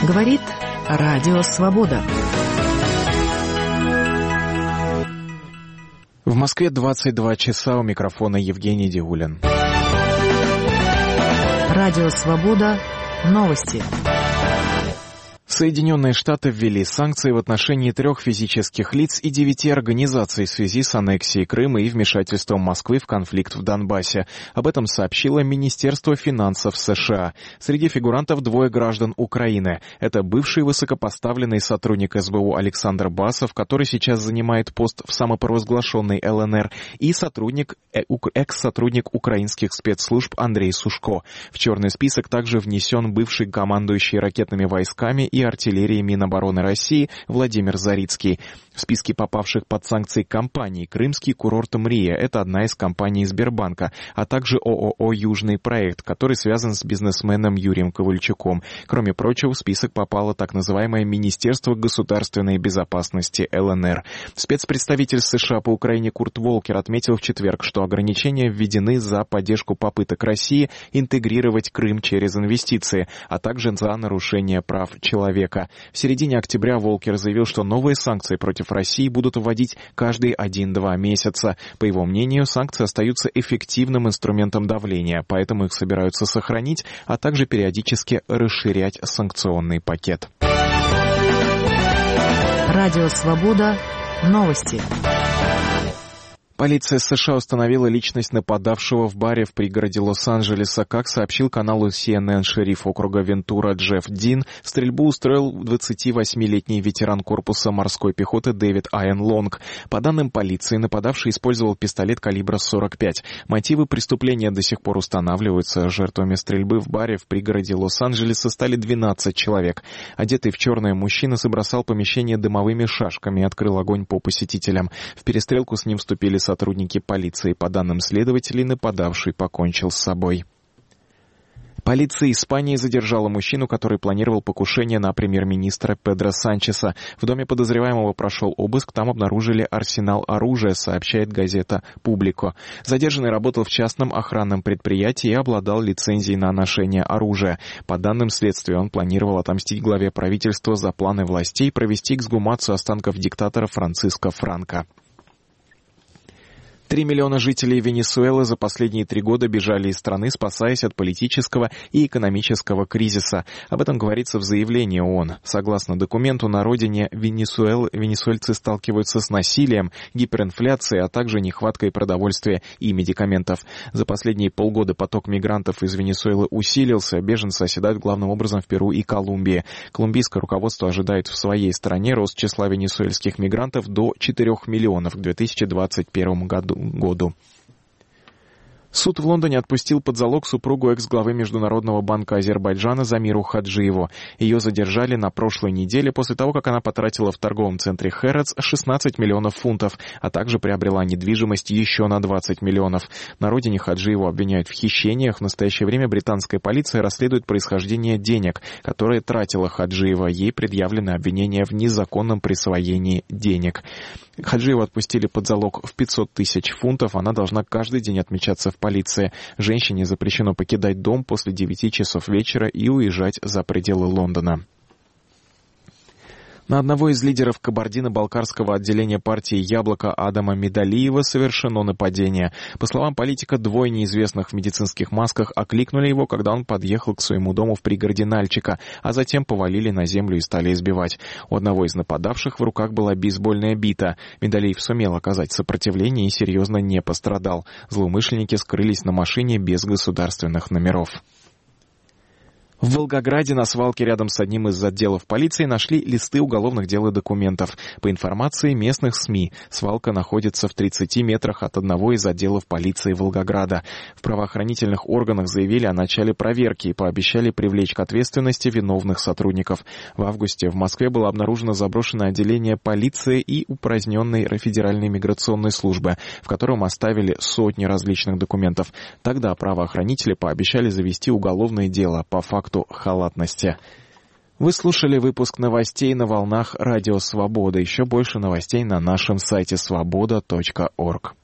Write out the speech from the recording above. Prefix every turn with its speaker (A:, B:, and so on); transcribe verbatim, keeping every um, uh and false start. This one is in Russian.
A: Говорит Радио Свобода.
B: В Москве двадцать два часа, у микрофона Евгений Дегулин.
A: Радио Свобода. Новости.
B: Соединенные Штаты ввели санкции в отношении трех физических лиц и девяти организаций в связи с аннексией Крыма и вмешательством Москвы в конфликт в Донбассе. Об этом сообщило Министерство финансов США. Среди фигурантов двое граждан Украины. Это бывший высокопоставленный сотрудник эс бэ у Александр Басов, который сейчас занимает пост в самопровозглашенной эл эн эр, и сотрудник, экс-сотрудник украинских спецслужб Андрей Сушко. В черный список также внесен бывший командующий ракетными войсками и артиллерии Минобороны России Владимир Зарицкий. В списке попавших под санкции компаний «Крымский курорт Мрия» — это одна из компаний Сбербанка, а также о о о «Южный проект», который связан с бизнесменом Юрием Ковальчуком. Кроме прочего, в список попало так называемое Министерство государственной безопасности эл эн эр. Спецпредставитель США по Украине Курт Волкер отметил в четверг, что ограничения введены за поддержку попыток России интегрировать Крым через инвестиции, а также за нарушение прав человека. В середине октября Волкер заявил, что новые санкции против России будут вводить каждые один-два месяца. По его мнению, санкции остаются эффективным инструментом давления, поэтому их собираются сохранить, а также периодически расширять санкционный пакет.
A: Радио Свобода. Новости.
B: Полиция США установила личность нападавшего в баре в пригороде Лос-Анджелеса. Как сообщил каналу си эн эн шериф округа Вентура Джефф Дин, стрельбу устроил двадцативосьмилетний ветеран корпуса морской пехоты Дэвид Айен Лонг. По данным полиции, нападавший использовал пистолет калибра сорок пять. Мотивы преступления до сих пор устанавливаются. Жертвами стрельбы в баре в пригороде Лос-Анджелеса стали двенадцать человек. Одетый в черное мужчина забросал помещение дымовыми шашками и открыл огонь по посетителям. В перестрелку с ним вступили сотрудники полиции. По данным следователей, нападавший покончил с собой. Полиция Испании задержала мужчину, который планировал покушение на премьер-министра Педро Санчеса. В доме подозреваемого прошел обыск, там обнаружили арсенал оружия, сообщает газета «Публико». Задержанный работал в частном охранном предприятии и обладал лицензией на ношение оружия. По данным следствия, он планировал отомстить главе правительства за планы властей провести эксгумацию останков диктатора Франциско Франко. Три миллиона жителей Венесуэлы за последние три года бежали из страны, спасаясь от политического и экономического кризиса. Об этом говорится в заявлении ООН. Согласно документу, на родине Венесуэлы венесуэльцы сталкиваются с насилием, гиперинфляцией, а также нехваткой продовольствия и медикаментов. За последние полгода поток мигрантов из Венесуэлы усилился. Беженцы оседают главным образом в Перу и Колумбии. Колумбийское руководство ожидает в своей стране рост числа венесуэльских мигрантов до четырёх миллионов к две тысячи двадцать первому году. году. Суд в Лондоне отпустил под залог супругу экс-главы Международного банка Азербайджана Замиру Хаджиеву. Ее задержали на прошлой неделе после того, как она потратила в торговом центре Хэрротс шестнадцать миллионов фунтов, а также приобрела недвижимость еще на двадцать миллионов. На родине Хаджиеву обвиняют в хищениях. В настоящее время британская полиция расследует происхождение денег, которые тратила Хаджиева. Ей предъявлены обвинения в незаконном присвоении денег. Хаджиеву отпустили под залог в пятьсот тысяч фунтов. Она должна каждый день отмечаться в полиции. Женщине запрещено покидать дом после девяти часов вечера и уезжать за пределы Лондона. На одного из лидеров кабардино-балкарского отделения партии «Яблоко» Адама Медалиева совершено нападение. По словам политика, двое неизвестных в медицинских масках окликнули его, когда он подъехал к своему дому в пригороде Нальчика, а затем повалили на землю и стали избивать. У одного из нападавших в руках была бейсбольная бита. Медалиев сумел оказать сопротивление и серьезно не пострадал. Злоумышленники скрылись на машине без государственных номеров. В Волгограде на свалке рядом с одним из отделов полиции нашли листы уголовных дел и документов. По информации местных СМИ, свалка находится в тридцати метрах от одного из отделов полиции Волгограда. В правоохранительных органах заявили о начале проверки и пообещали привлечь к ответственности виновных сотрудников. В августе в Москве было обнаружено заброшенное отделение полиции и упраздненной Федеральной миграционной службы, в котором оставили сотни различных документов. Тогда правоохранители пообещали завести уголовное дело по факту халатности. Вы слушали выпуск новостей на волнах Радио Свобода. Еще больше новостей на нашем сайте свобода точка орг.